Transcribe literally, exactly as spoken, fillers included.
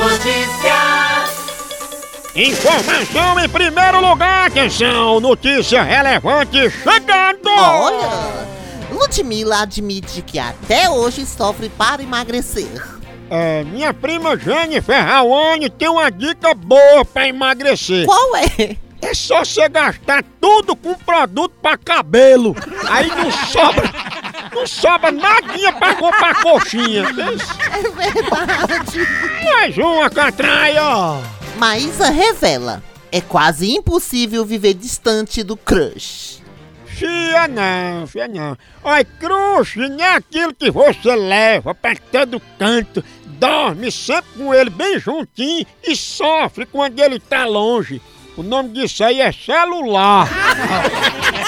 Notícias. Informação em primeiro lugar, atenção, notícia relevante chegando! Olha, Ludmilla admite que até hoje sofre para emagrecer. É, minha prima Jennifer Raoni tem uma dica boa pra emagrecer. Qual é? É só você gastar tudo com produto pra cabelo. Aí não sobra, não sobra nadinha pra comprar coxinha. É verdade. Mais uma, Catraia, ó. Maísa revela: é quase impossível viver distante do crush. Fia não, fia não. Olha, crush não é aquilo que você leva pra todo canto, dorme sempre com ele bem juntinho e sofre quando ele tá longe. O nome disso aí é celular.